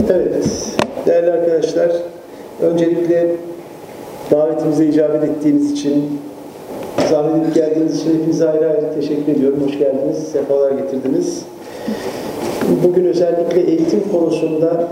Evet, değerli arkadaşlar, öncelikle davetimize icabet ettiğiniz için, zahmet edip geldiğiniz için hepinize ayrı ayrı teşekkür ediyorum. Hoş geldiniz, sefalar getirdiniz. Bugün özellikle eğitim konusunda,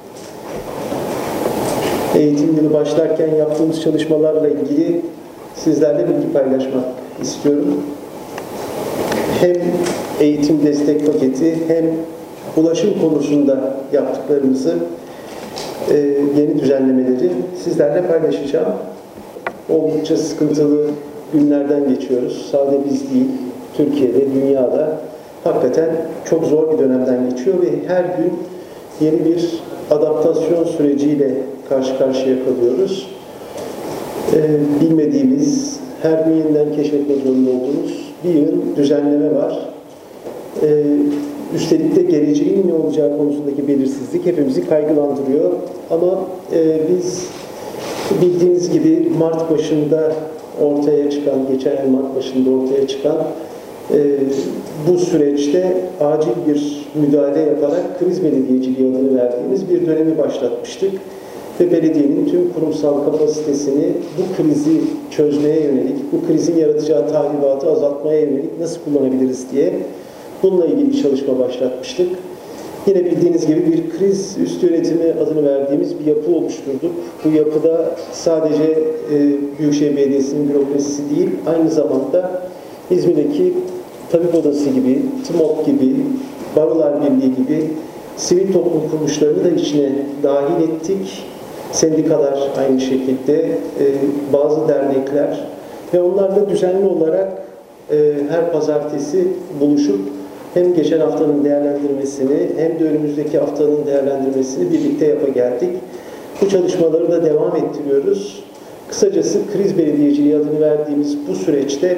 eğitim yılı başlarken yaptığımız çalışmalarla ilgili sizlerle bilgi paylaşmak istiyorum. Hem eğitim destek paketi hem ulaşım konusunda yaptıklarımızı, yeni düzenlemeleri sizlerle paylaşacağım. Oldukça sıkıntılı günlerden geçiyoruz. Sadece biz değil, Türkiye'de, dünyada hakikaten çok zor bir dönemden geçiyor ve her gün yeni bir adaptasyon süreciyle karşı karşıya kalıyoruz. Bilmediğimiz, her gün yeniden keşfetmek zorunda olduğumuz bir yığın düzenleme var. Üstelik de geleceğin ne olacağı konusundaki belirsizlik hepimizi kaygılandırıyor. Ama biz bildiğiniz gibi Mart başında ortaya çıkan, geçen yıl Mart başında ortaya çıkan bu süreçte acil bir müdahale yaparak kriz belediyeciliği adını verdiğimiz bir dönemi başlatmıştık. Ve belediyenin tüm kurumsal kapasitesini bu krizi çözmeye yönelik, bu krizin yaratacağı tahribatı azaltmaya yönelik nasıl kullanabiliriz diye bununla ilgili bir çalışma başlatmıştık. Yine bildiğiniz gibi bir kriz üst yönetimi adını verdiğimiz bir yapı oluşturduk. Bu yapıda sadece Büyükşehir Belediyesi'nin bürokrasisi değil, aynı zamanda İzmir'deki Tabip Odası gibi, TMOB gibi, Barolar Birliği gibi sivil toplum kuruluşlarını da içine dahil ettik. Sendikalar aynı şekilde, bazı dernekler ve onlar da düzenli olarak her pazartesi buluşup hem geçen haftanın değerlendirmesini hem de önümüzdeki haftanın değerlendirmesini birlikte geldik. Bu çalışmaları da devam ettiriyoruz. Kısacası kriz belediyeciliği adını verdiğimiz bu süreçte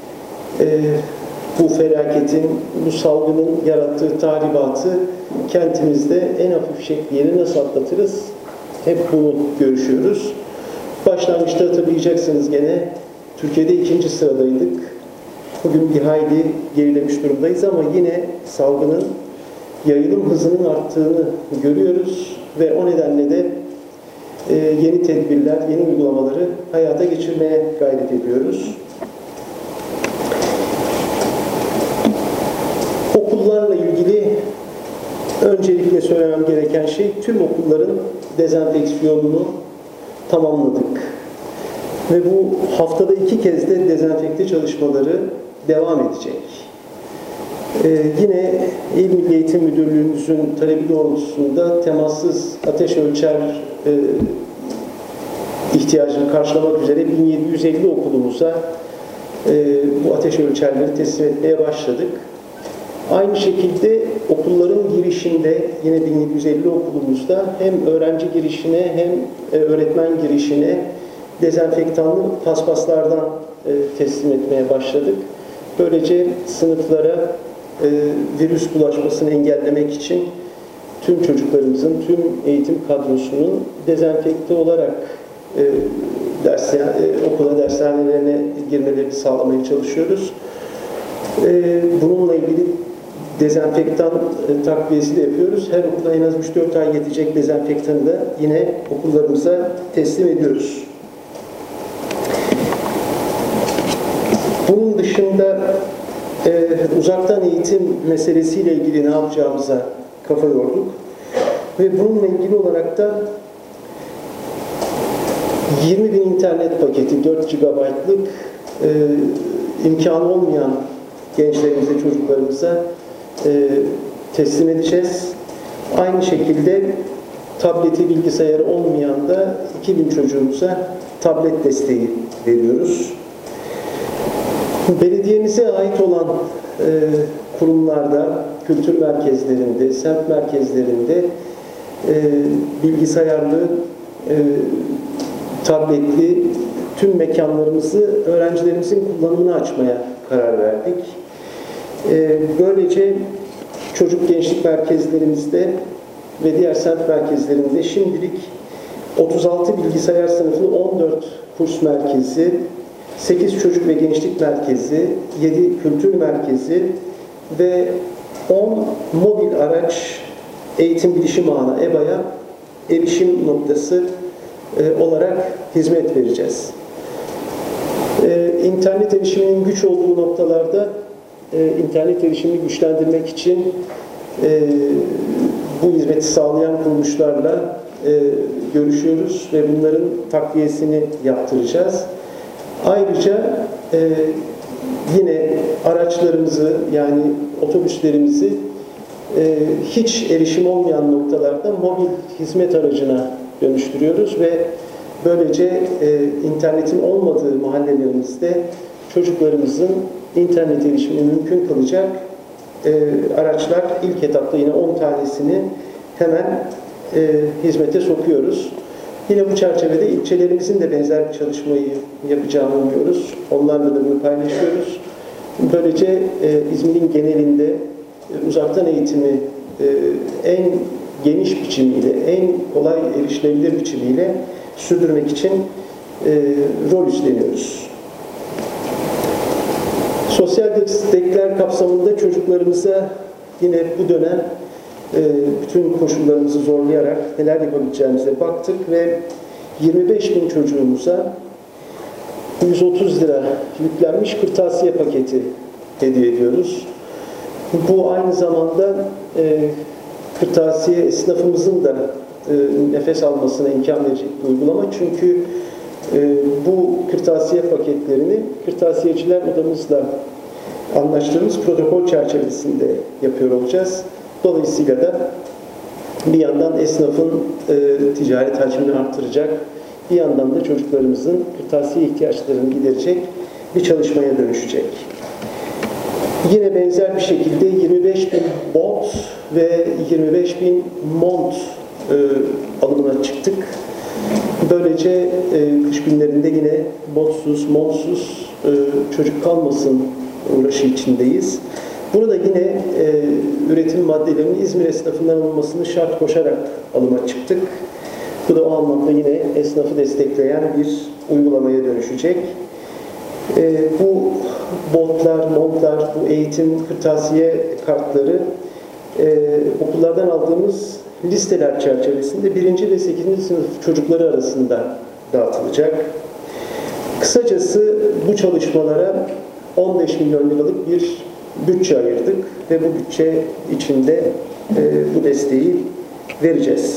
bu felaketin, bu salgının yarattığı tahribatı kentimizde en hafif şekliyle nasıl atlatırız? Hep bunu görüşüyoruz. Başlangıçta hatırlayacaksınız gene Türkiye'de 2. sıradaydık. Bugün bir hayli gerilemiş durumdayız ama yine salgının yayılım hızının arttığını görüyoruz ve o nedenle de yeni tedbirler, yeni uygulamaları hayata geçirmeye gayret ediyoruz. Okullarla ilgili öncelikle söylemem gereken şey, tüm okulların dezenfeksiyonunu tamamladık. Ve bu haftada 2 kez de dezenfekte çalışmaları devam edecek. Yine İl Milli Eğitim Müdürlüğümüzün talebi doğrultusunda temassız ateş ölçer ihtiyacını karşılamak üzere 1750 okulumuza bu ateş ölçerleri teslim etmeye başladık. Aynı şekilde okulların girişinde yine 1750 okulumuzda hem öğrenci girişine hem öğretmen girişine dezenfektanlı paspaslardan teslim etmeye başladık. Böylece sınıflara virüs bulaşmasını engellemek için tüm çocuklarımızın, tüm eğitim kadrosunun dezenfekte olarak okula, dershanelerine girmelerini sağlamaya çalışıyoruz. Bununla ilgili dezenfektan takviyesi de yapıyoruz. Her okula en az 3-4 ay yetecek dezenfektanı da yine okullarımıza teslim ediyoruz. Bunun dışında uzaktan eğitim meselesiyle ilgili ne yapacağımıza kafa yorduk. Ve bununla ilgili olarak da 20.000 internet paketi, 4 GB'lık imkanı olmayan gençlerimize, çocuklarımıza teslim edeceğiz. Aynı şekilde tableti, bilgisayarı olmayan da 2000 çocuğumuza tablet desteği veriyoruz. Belediyemize ait olan kurumlarda, kültür merkezlerinde, semt merkezlerinde bilgisayarlı, tabletli tüm mekanlarımızı öğrencilerimizin kullanımına açmaya karar verdik. Böylece çocuk gençlik merkezlerimizde ve diğer semt merkezlerinde şimdilik 36 bilgisayar sınıfı, 14 kurs merkezi, 8 çocuk ve gençlik merkezi, 7 kültür merkezi ve 10 mobil araç eğitim bilişim ağına, EBA'ya erişim noktası olarak hizmet vereceğiz. İnternet erişiminin güç olduğu noktalarda internet erişimini güçlendirmek için bu hizmeti sağlayan kuruluşlarla görüşüyoruz ve bunların takviyesini yaptıracağız. Ayrıca yine araçlarımızı, yani otobüslerimizi hiç erişim olmayan noktalarda mobil hizmet aracına dönüştürüyoruz ve böylece internetin olmadığı mahallelerimizde çocuklarımızın internet erişimini mümkün kılacak araçlar, ilk etapta yine 10 tanesini hemen hizmete sokuyoruz. Yine bu çerçevede ilçelerimizin de benzer bir çalışmayı yapacağını umuyoruz. Onlarla da bunu paylaşıyoruz. Böylece İzmir'in genelinde uzaktan eğitimi en geniş biçimiyle, en kolay erişilebilir biçimiyle sürdürmek için rol üstleniyoruz. Sosyal destekler kapsamında çocuklarımıza yine bu dönem bütün koşullarımızı zorlayarak neler yapabileceğimize baktık ve 25 bin çocuğumuza 130 lira yüklenmiş kırtasiye paketi hediye ediyoruz. Bu aynı zamanda kırtasiye esnafımızın da nefes almasına imkan verecek bir uygulama. Çünkü bu kırtasiye paketlerini kırtasiyeciler odamızla anlaştığımız protokol çerçevesinde yapıyor olacağız. Dolayısıyla da bir yandan esnafın ticaret hacmini arttıracak, bir yandan da çocuklarımızın kırtasiye ihtiyaçlarını giderecek bir çalışmaya dönüşecek. Yine benzer bir şekilde 25 bin bot ve 25 bin mont alımına çıktık. Böylece kış günlerinde yine botsuz, montsuz çocuk kalmasın uğraşı içindeyiz. Bunu da yine üretim maddelerinin İzmir esnafından alınmasını şart koşarak alıma çıktık. Bu da o anlamda yine esnafı destekleyen bir uygulamaya dönüşecek. Bu botlar, montlar, bu eğitim kırtasiye kartları okullardan aldığımız listeler çerçevesinde 1. ve 8. sınıf çocukları arasında dağıtılacak. Kısacası bu çalışmalara 15 milyon liralık bir bütçe ayırdık ve bu bütçe içinde bu desteği vereceğiz.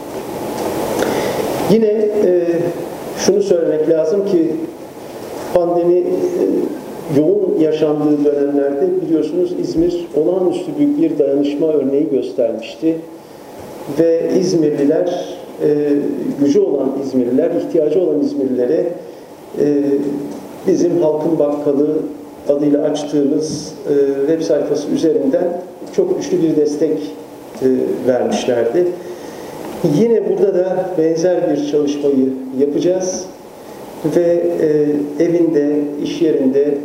Yine şunu söylemek lazım ki pandemi yoğun yaşandığı dönemlerde biliyorsunuz İzmir olağanüstü büyük bir dayanışma örneği göstermişti. Ve İzmirliler, gücü olan İzmirliler, ihtiyacı olan İzmirlilere bizim Halkın Bakkalı adıyla açtığımız web sayfası üzerinden çok güçlü bir destek vermişlerdi. Yine burada da benzer bir çalışmayı yapacağız ve evinde, iş yerinde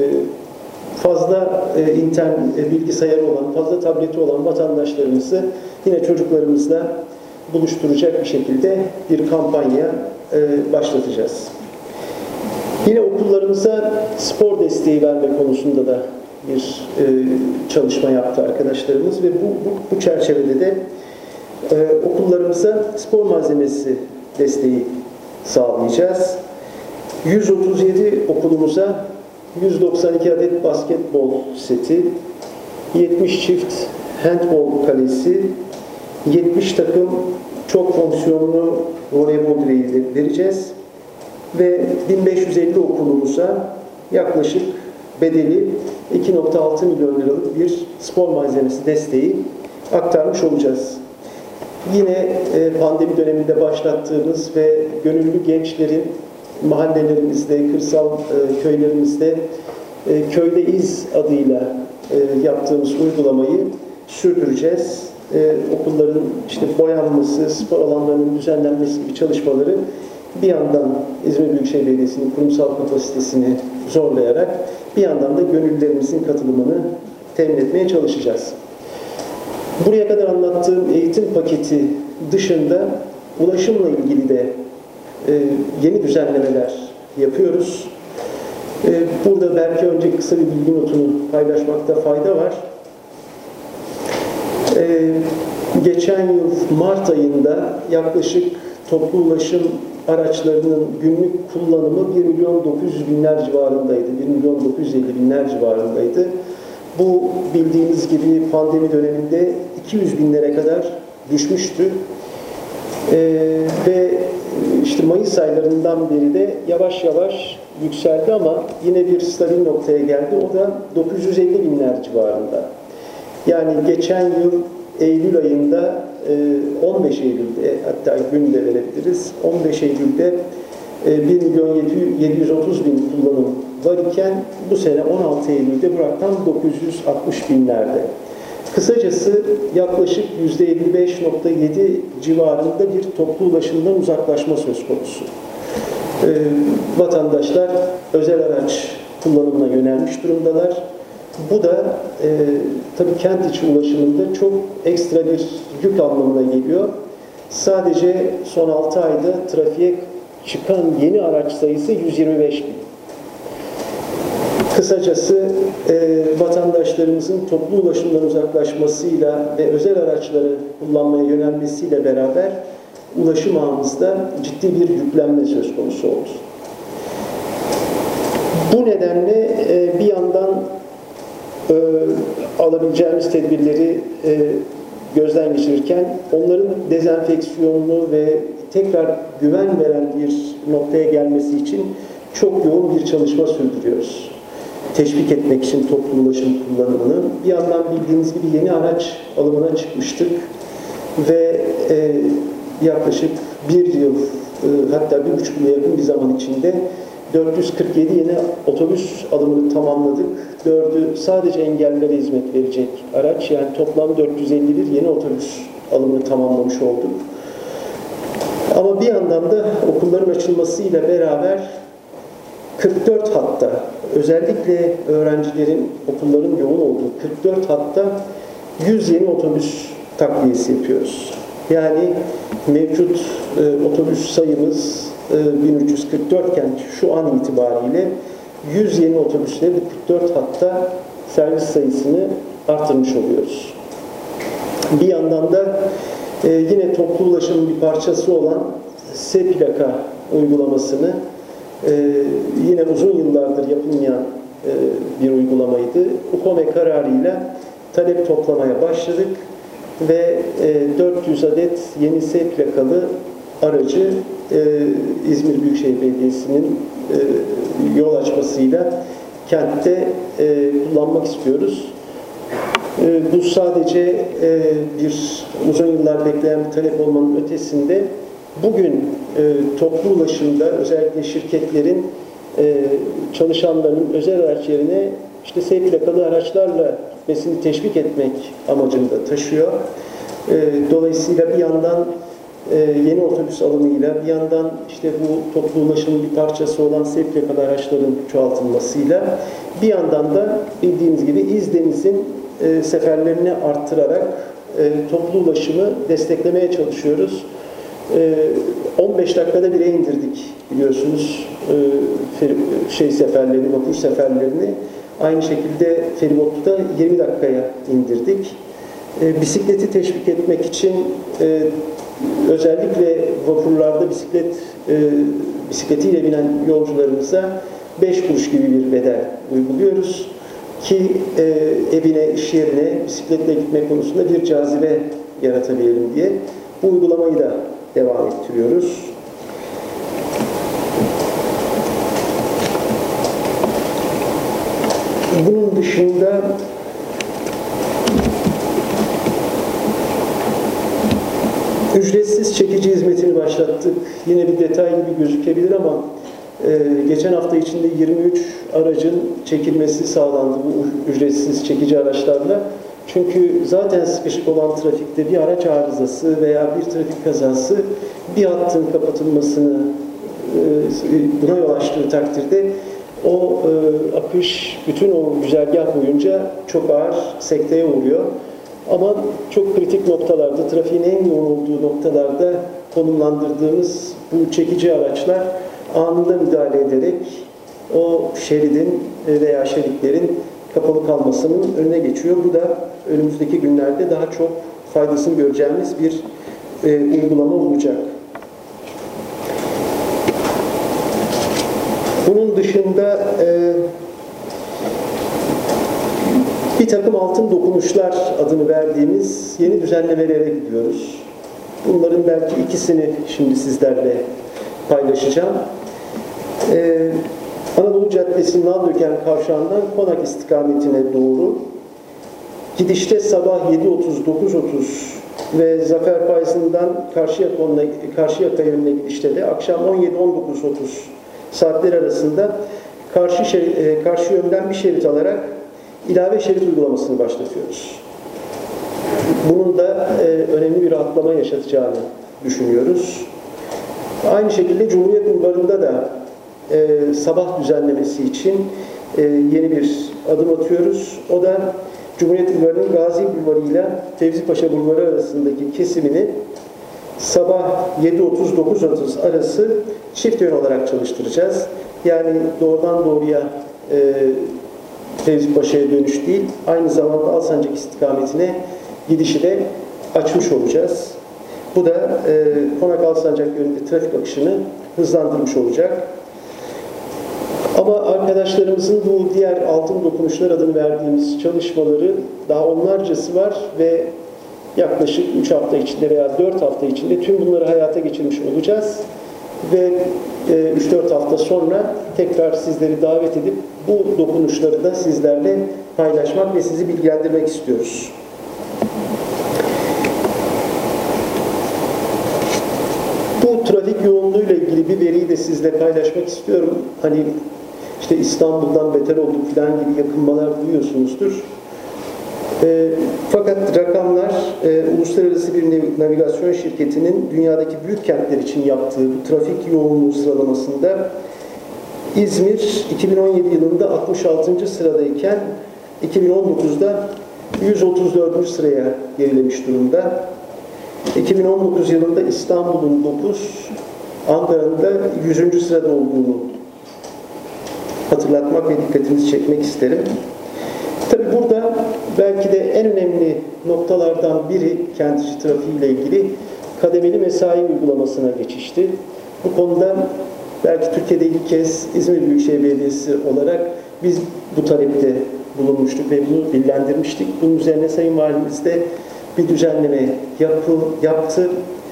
fazla bilgisayarı olan, fazla tableti olan vatandaşlarımızı yine çocuklarımızla buluşturacak bir şekilde bir kampanya başlatacağız. Yine okullarımıza spor desteği verme konusunda da bir çalışma yaptı arkadaşlarımız ve bu çerçevede de okullarımıza spor malzemesi desteği sağlayacağız. 137 okulumuza 192 adet basketbol seti, 70 çift handbol kalesi, 70 takım çok fonksiyonlu voleybol direği vereceğiz. Ve 1550 okulumuza yaklaşık bedeli 2,6 milyon liralık bir spor malzemesi desteği aktarmış olacağız. Yine pandemi döneminde başlattığımız ve gönüllü gençlerin mahallelerimizde, kırsal köylerimizde Köyde İz adıyla yaptığımız uygulamayı sürdüreceğiz. Okulların işte boyanması, spor alanlarının düzenlenmesi gibi çalışmaları bir yandan İzmir Büyükşehir Belediyesi'nin kurumsal kapasitesini zorlayarak bir yandan da gönüllülerimizin katılımını temin etmeye çalışacağız. Buraya kadar anlattığım eğitim paketi dışında ulaşımla ilgili de yeni düzenlemeler yapıyoruz. Burada belki önce kısa bir bilgi notunu paylaşmakta fayda var. geçen yıl Mart ayında yaklaşık toplu ulaşım araçlarının günlük kullanımı 1.900.000'ler civarındaydı. 1.950.000'ler civarındaydı. Bu bildiğiniz gibi pandemi döneminde 200.000'lere kadar düşmüştü. Ve işte Mayıs aylarından beri de yavaş yavaş yükseldi ama yine bir stabil noktaya geldi. O da 950.000'ler civarında. Yani geçen yıl Eylül ayında 15 Eylül'de, hatta gün de verebiliriz, 15 Eylül'de 1.730.000 kullanım var iken bu sene 16 Eylül'de bu rakam 960.000'lerde. Kısacası yaklaşık %55.7 civarında bir toplu ulaşımdan uzaklaşma söz konusu. Vatandaşlar özel araç kullanımına yönelmiş durumdalar. Bu da tabii kent içi ulaşımında çok ekstra bir yük anlamına geliyor. Sadece son 6 ayda trafiğe çıkan yeni araç sayısı 125.000. Kısacası vatandaşlarımızın toplu ulaşımdan uzaklaşmasıyla ve özel araçları kullanmaya yönelmesiyle beraber ulaşım ağımızda ciddi bir yüklenme söz konusu oldu. Bu nedenle bir yandan alabileceğimiz tedbirleri gözden geçirirken onların dezenfeksiyonunu ve tekrar güven veren bir noktaya gelmesi için çok yoğun bir çalışma sürdürüyoruz. Teşvik etmek için toplu ulaşım kullanımını. Bir yandan bildiğiniz gibi yeni araç alımına çıkmıştık ve yaklaşık bir yıl, hatta 1,5 yıla yakın bir zaman içinde 447 yeni otobüs alımını tamamladık. 4'ü sadece engellilere hizmet verecek araç, yani toplam 451 yeni otobüs alımını tamamlamış olduk. Ama bir yandan da okulların açılmasıyla beraber 44 hatta, özellikle öğrencilerin, okulların yoğun olduğu 44 hatta 100 yeni otobüs takviyesi yapıyoruz. Yani mevcut otobüs sayımız 1344 iken şu an itibariyle 100 yeni otobüsle bu 44 hatta servis sayısını artırmış oluyoruz. Bir yandan da yine toplu ulaşımın bir parçası olan S plaka uygulamasını yine uzun yıllardır yapılmayan bir uygulamaydı. UKOME kararıyla talep toplamaya başladık ve 400 adet yeni S plakalı aracı İzmir Büyükşehir Belediyesi'nin yol açmasıyla kentte kullanmak istiyoruz. Bu sadece bir uzun yıllar bekleyen bir talep olmanın ötesinde bugün toplu ulaşımda özellikle şirketlerin çalışanlarının özel araç yerine işte S plakalı araçlarla gitmesini teşvik etmek amacını da taşıyor. Dolayısıyla bir yandan yeni otobüs alımıyla, bir yandan işte bu toplu ulaşımın bir parçası olan S plakalı araçların çoğaltılmasıyla, bir yandan da bildiğiniz gibi İzdeniz'in seferlerini arttırarak toplu ulaşımı desteklemeye çalışıyoruz. 15 dakikada bire indirdik biliyorsunuz seferlerini, vapur seferlerini. Aynı şekilde feribotta da 20 dakikaya indirdik. Bisikleti teşvik etmek için özellikle vapurlarda bisikletiyle binen yolcularımıza 5 kuruş gibi bir bedel uyguluyoruz ki evine, iş yerine bisikletle gitme konusunda bir cazibe yaratabilelim diye bu uygulamayı da devam ettiriyoruz. Bunun dışında ücretsiz çekici hizmetini başlattık. Yine bir detay gibi gözükebilir ama geçen hafta içinde 23 aracın çekilmesi sağlandı bu ücretsiz çekici araçlarla. Çünkü zaten sıkışık olan trafikte bir araç arızası veya bir trafik kazası bir hattın kapatılmasını buna yol açtığı takdirde o akış bütün o güzergah boyunca çok ağır sekteye uğruyor. Ama çok kritik noktalarda, trafiğin en yoğun olduğu noktalarda konumlandırdığımız bu çekici araçlar anında müdahale ederek o şeridin veya şeritlerin kapalı kalmasının önüne geçiyor. Bu da önümüzdeki günlerde daha çok faydasını göreceğimiz bir uygulama olacak. Bunun dışında bir takım altın dokunuşlar adını verdiğimiz yeni düzenlemelere gidiyoruz. Bunların belki ikisini şimdi sizlerle paylaşacağım. Anadolu Caddesi Nallıöken kavşağından Konak istikametine doğru gidişte sabah 7.30-9.30 ve Zafer Payzı'ndan Karşıyaka yönüne gidişte de akşam 17-19.30 saatler arasında karşı yönden bir şerit alarak ilave şerit uygulamasını başlatıyoruz. Bunun da önemli bir rahatlama yaşatacağını düşünüyoruz. Aynı şekilde Cumhuriyet Bulvarı'nda da sabah düzenlemesi için yeni bir adım atıyoruz. O da Cumhuriyet Bulvarı'nın Gazi Bulvarı ile Fevzi Paşa Bulvarı arasındaki kesimini sabah 7.30-9.30 arası çift yön olarak çalıştıracağız. Yani doğrudan doğruya Fevzi Paşa'ya dönüş değil, aynı zamanda Alsancak istikametine gidişi de açmış olacağız. Bu da Konak Alsancak yönünde trafik akışını hızlandırmış olacak. Ama arkadaşlarımızın bu diğer altın dokunuşlar adını verdiğimiz çalışmaları daha onlarcası var ve yaklaşık 3 hafta içinde veya 4 hafta içinde tüm bunları hayata geçirmiş olacağız. Ve 3-4 hafta sonra tekrar sizleri davet edip bu dokunuşları da sizlerle paylaşmak ve sizi bilgilendirmek istiyoruz. Bu trafik yoğunluğuyla ilgili bir veriyi de sizle paylaşmak istiyorum. Hani işte İstanbul'dan beter olduk falan gibi yakınmalar duyuyorsunuzdur. Fakat rakamlar uluslararası bir navigasyon şirketinin dünyadaki büyük kentler için yaptığı bu trafik yoğunluğu sıralamasında İzmir 2017 yılında 66. sıradayken 2019'da 134. sıraya gerilemiş durumda. 2019 yılında İstanbul'un 9, Ankara'nın da 100. sırada olduğunu hatırlatmak ve dikkatinizi çekmek isterim. Tabii burada belki de en önemli noktalardan biri kent içi trafiği ile ilgili kademeli mesai uygulamasına geçişti. Bu konuda belki Türkiye'de ilk kez İzmir Büyükşehir Belediyesi olarak biz bu talepte bulunmuştuk ve bunu dillendirmiştik. Bunun üzerine Sayın Valimiz de bir düzenleme yaptı.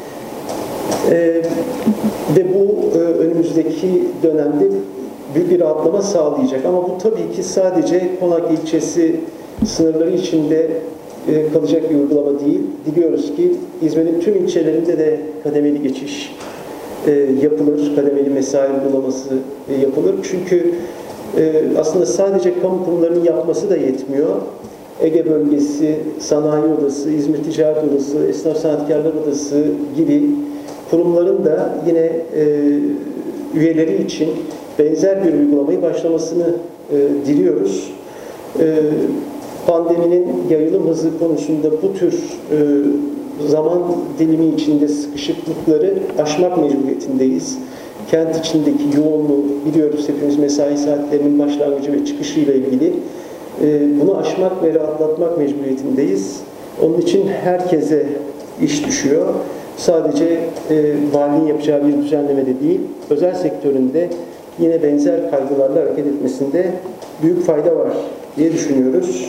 Ve bu önümüzdeki dönemde büyük bir rahatlama sağlayacak. Ama bu tabii ki sadece Konak ilçesi sınırları içinde kalacak bir uygulama değil. Diliyoruz ki İzmir'in tüm ilçelerinde de kademeli geçiş yapılır, kademeli mesai uygulaması yapılır. Çünkü aslında sadece kamu kurumlarının yapması da yetmiyor. Ege Bölgesi, Sanayi Odası, İzmir Ticaret Odası, Esnaf Sanatkarlar Odası gibi kurumların da yine üyeleri için benzer bir uygulamayı başlamasını diliyoruz. Pandeminin yayılım hızı konusunda bu tür zaman dilimi içinde sıkışıklıkları aşmak mecburiyetindeyiz. Kent içindeki yoğunluğu biliyoruz hepimiz, mesai saatlerinin başlangıcı ve çıkışı ile ilgili. Bunu aşmak ve rahatlatmak mecburiyetindeyiz. Onun için herkese iş düşüyor. Sadece valinin yapacağı bir düzenleme de değil, özel sektöründe yine benzer kaygılarla hareket etmesinde büyük fayda var diye düşünüyoruz.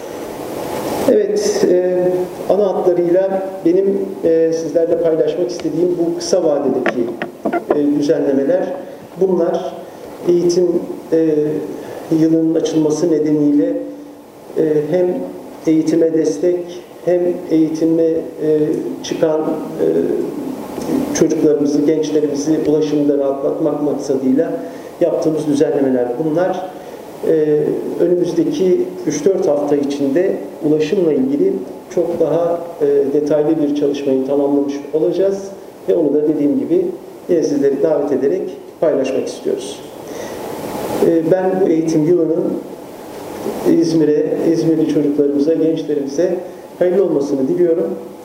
Evet, ana hatlarıyla benim sizlerle paylaşmak istediğim bu kısa vadedeki düzenlemeler, bunlar eğitim yılının açılması nedeniyle hem eğitime destek hem eğitime çıkan çocuklarımızı, gençlerimizi ulaşımda rahatlatmak maksadıyla yaptığımız düzenlemeler bunlar. Önümüzdeki 3-4 hafta içinde ulaşımla ilgili çok daha detaylı bir çalışmayı tamamlamış olacağız ve onu da dediğim gibi yine sizleri davet ederek paylaşmak istiyoruz. Ben bu eğitim yılının İzmir'e, İzmirli çocuklarımıza, gençlerimize hayırlı olmasını diliyorum.